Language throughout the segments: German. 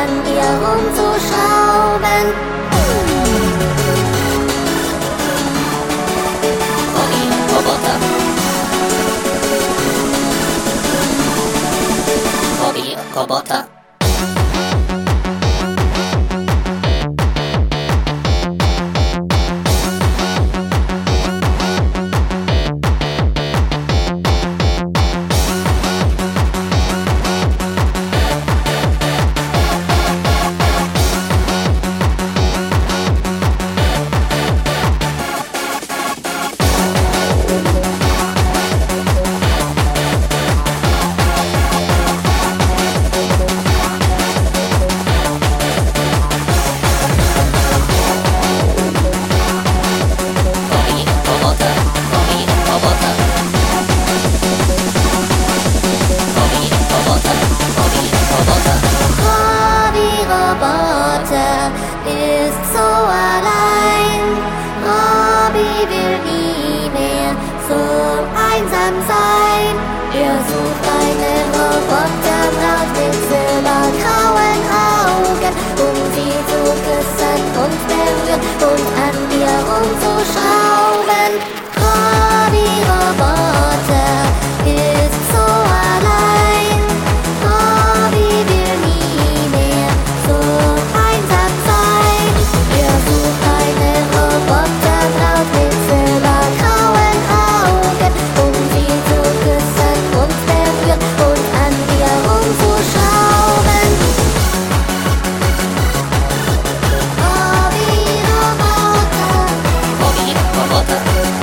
an ihr rumzuschrauben. Hobby-Roboter. Hobby-Roboter. Hobby-Roboter ist so allein. Hobby will nie mehr so einsam sein. Er sucht eine Roboterbraut mit silbergrauen Augen, um sie zu küssen und berühren und an ihr rumzuschrauben. Hobby-Roboter ist so allein. Hobby will nie mehr so einsam sein. Er sucht eine Roboterbraut mit silbergrauen Augen, um sie zu küssen und berühren und an ihr rumzuschrauben. Hobby-Roboter. Hobby-Roboter.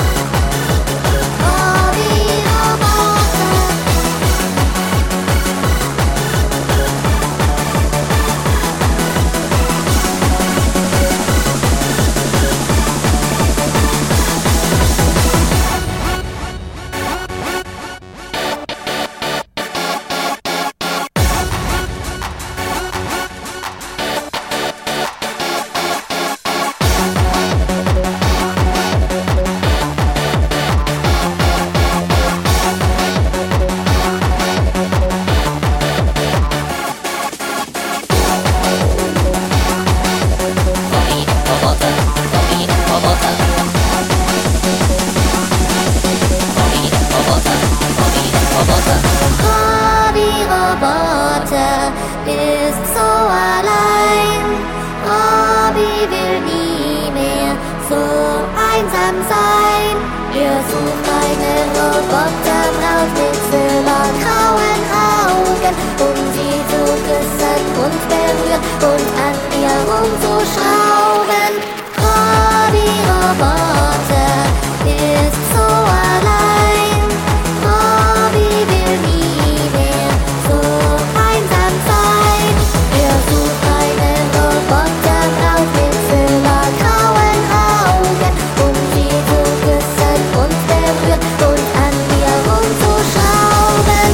Hobby-Roboter ist so allein. Hobby will nie mehr so einsam sein. Er sucht eine Roboterbraut mit silbergrauen Augen, um sie zu küssen und berühren und an ihr rumzuschrauben. Hobby-Roboter ist so allein. Hobby will nie mehr so einsam sein. Er sucht eine Roboterbraut mit silbergrauen Augen, um sie zu küssen und berühren und an ihr rumzuschrauben.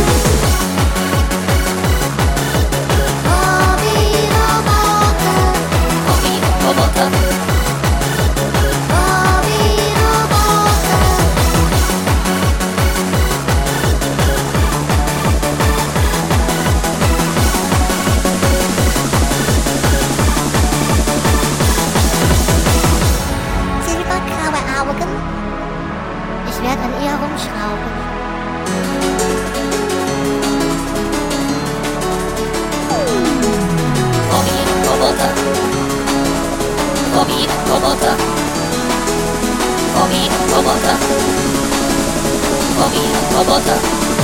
Hobby-Roboter. Hobby-Roboter. Silbergraue Augen. Ich werde an ihr rumschrauben. Hobby-Roboter. Hobby-Roboter. Hobby-Roboter. Hobby-Roboter.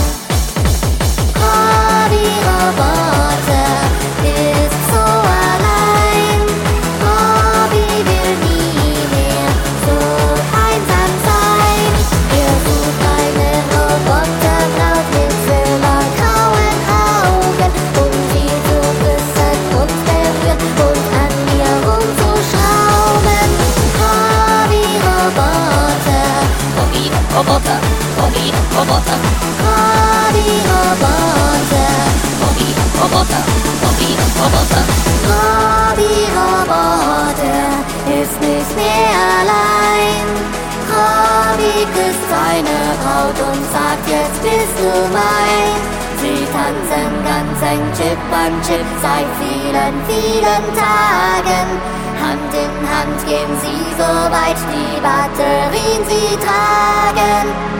Hobby-Roboter ist so allein. Hobby will nie mehr so einsam sein. Er sucht eine Roboterbraut mit silbergrauen Augen, um sie zu küssen und berühren und an ihr rumzuschrauben. Hobby-Roboter. Hobby-Roboter. Hobby-Roboter. Hobby-Roboter. Hobby-Roboter. Hobby-Roboter. Hobby-Roboter ist nicht mehr allein. Hobby küsst seine Braut und sagt, jetzt bist du mein. Sie tanzen ganz eng Chip an Chip seit vielen, vielen Tagen. Hand in Hand gehen sie so weit, die Batterien sie tragen.